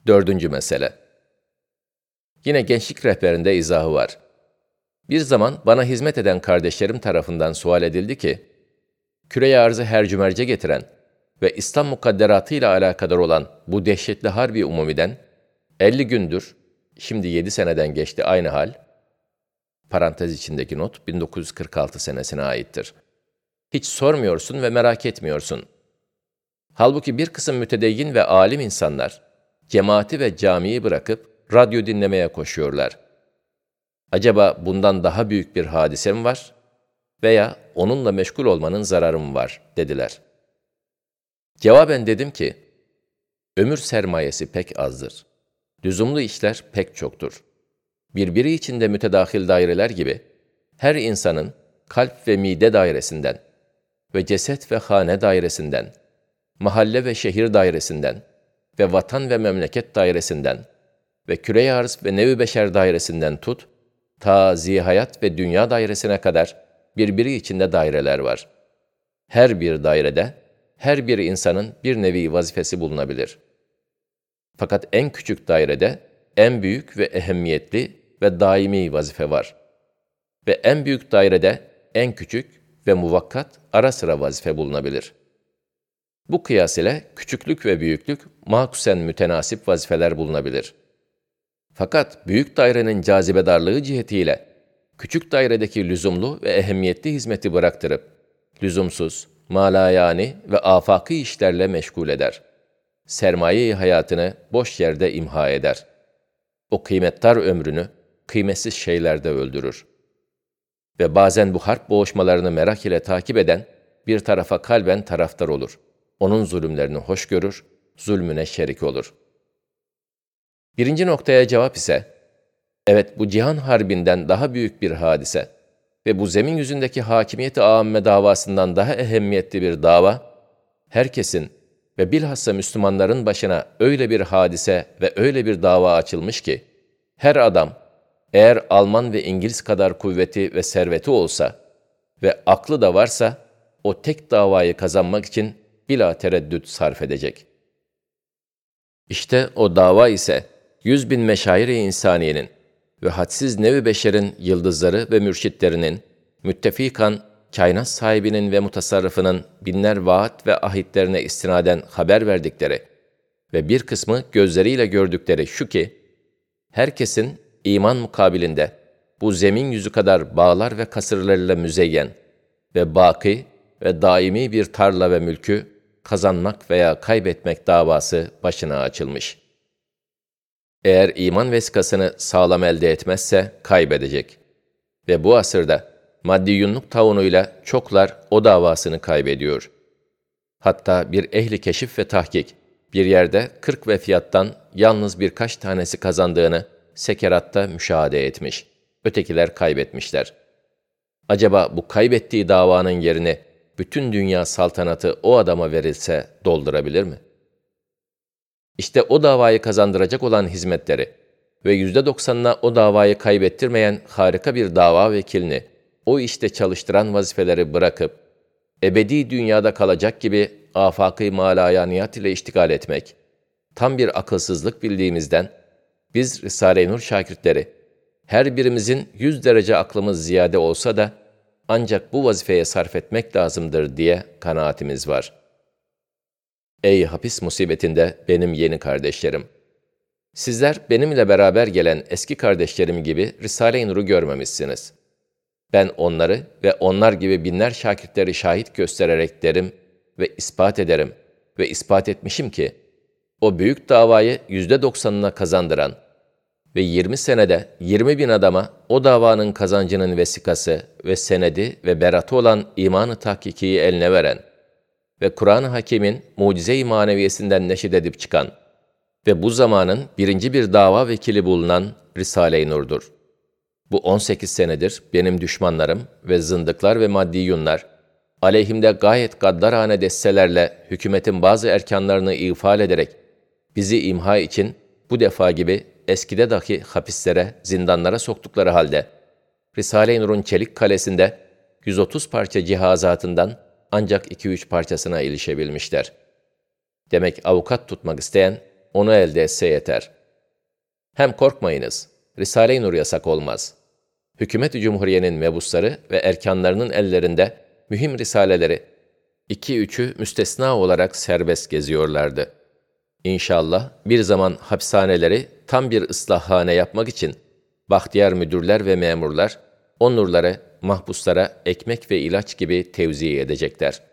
Dördüncü mesele. Yine gençlik rehberinde izahı var. Bir zaman bana hizmet eden kardeşlerim tarafından sual edildi ki, küre-i arzı hercümerce getiren ve İslam mukadderatı ile alakadar olan bu dehşetli harbi umumiden 50 gündür, şimdi 7 seneden geçti aynı hal, parantez içindeki not 1946 senesine aittir. Hiç sormuyorsun ve merak etmiyorsun. Halbuki bir kısım mütedeyyin ve alim insanlar, cemaati ve camiyi bırakıp radyo dinlemeye koşuyorlar. Acaba bundan daha büyük bir hadise mi var? Veya onunla meşgul olmanın zararı mı var, dediler. Cevaben dedim ki, ömür sermayesi pek azdır. Lüzumlu işler pek çoktur. Birbiri içinde mütedahil daireler gibi, her insanın kalp ve mide dairesinden ve ceset ve hane dairesinden, mahalle ve şehir dairesinden ve vatan ve memleket dairesinden ve küre-i arz ve nev-i beşer dairesinden tut, ta zihayat ve dünya dairesine kadar birbiri içinde daireler var. Her bir dairede, her bir insanın bir nevi vazifesi bulunabilir. Fakat en küçük dairede en büyük ve ehemmiyetli ve daimi vazife var. Ve en büyük dairede en küçük ve muvakkat ara sıra vazife bulunabilir. Bu kıyas ile küçüklük ve büyüklük makusen mütenasip vazifeler bulunabilir. Fakat büyük dairenin cazibedarlığı cihetiyle küçük dairedeki lüzumlu ve ehemmiyetli hizmeti bıraktırıp, lüzumsuz, malayani ve afaki işlerle meşgul eder. Sermaye-i hayatını boş yerde imha eder. O kıymetdar ömrünü kıymetsiz şeylerde öldürür. Ve bazen bu harp boğuşmalarını merak ile takip eden bir tarafa kalben taraftar olur. Onun zulümlerini hoş görür, zulmüne şerik olur. Birinci noktaya cevap ise, evet bu cihan harbinden daha büyük bir hadise ve bu zemin yüzündeki hakimiyet-i âmme davasından daha ehemmiyetli bir dava, herkesin ve bilhassa Müslümanların başına öyle bir hadise ve öyle bir dava açılmış ki, her adam, eğer Alman ve İngiliz kadar kuvveti ve serveti olsa ve aklı da varsa, o tek davayı kazanmak için bila tereddüt sarf edecek. İşte o dava ise, 100.000 meşair-i insaniyenin ve hadsiz nev-i beşerin yıldızları ve mürşitlerinin, müttefikan, kainat sahibinin ve mutasarrıfının binler vaat ve ahitlerine istinaden haber verdikleri ve bir kısmı gözleriyle gördükleri şu ki, herkesin iman mukabilinde bu zemin yüzü kadar bağlar ve kasırlarıyla müzeyyen ve baki ve daimi bir tarla ve mülkü kazanmak veya kaybetmek davası başına açılmış. Eğer iman vesikasını sağlam elde etmezse kaybedecek. Ve bu asırda maddiyunluk taunuyla çoklar o davasını kaybediyor. Hatta bir ehli keşif ve tahkik bir yerde 40 vefiyattan yalnız birkaç tanesi kazandığını sekeratta müşahede etmiş. Ötekiler kaybetmişler. Acaba bu kaybettiği davanın yerini bütün dünya saltanatı o adama verilse doldurabilir mi? İşte o davayı kazandıracak olan hizmetleri ve %90'ına o davayı kaybettirmeyen harika bir dava vekilini o işte çalıştıran vazifeleri bırakıp, ebedi dünyada kalacak gibi afakı malayaniyat ile iştigal etmek, tam bir akılsızlık bildiğimizden, biz Risale-i Nur şakirtleri, her birimizin 100 derece aklımız ziyade olsa da, ancak bu vazifeye sarf etmek lazımdır diye kanaatimiz var. Ey hapis musibetinde benim yeni kardeşlerim! Sizler benimle beraber gelen eski kardeşlerim gibi Risale-i Nur'u görmemişsiniz. Ben onları ve onlar gibi binler şakirtleri şahit göstererek derim ve ispat ederim ve ispat etmişim ki, o büyük davayı %90'ına kazandıran ve 20 senede 20.000 adama o davanın kazancının vesikası ve senedi ve beratı olan iman-ı tahkikiyi eline veren ve Kur'an-ı Hakîm'in mucize-i maneviyesinden neşit edip çıkan ve bu zamanın birinci bir dava vekili bulunan Risale-i Nur'dur. Bu 18 senedir benim düşmanlarım ve zındıklar ve maddiyunlar, aleyhimde gayet gaddarane destelerle hükümetin bazı erkanlarını ifade ederek, bizi imha için bu defa gibi eskide dahi hapislere, zindanlara soktukları halde, Risale-i Nur'un çelik kalesinde 130 parça cihazatından ancak 2-3 parçasına ilişebilmişler. Demek avukat tutmak isteyen, onu elde etse yeter. Hem korkmayınız, Risale-i Nur yasak olmaz. Hükümet-i Cumhuriye'nin mebusları ve erkanlarının ellerinde mühim risaleleri, 2-3'ü müstesna olarak serbest geziyorlardı. İnşallah bir zaman hapishaneleri tam bir ıslahhane yapmak için bahtiyar müdürler ve memurlar o nurları mahpuslara ekmek ve ilaç gibi tevzi edecekler.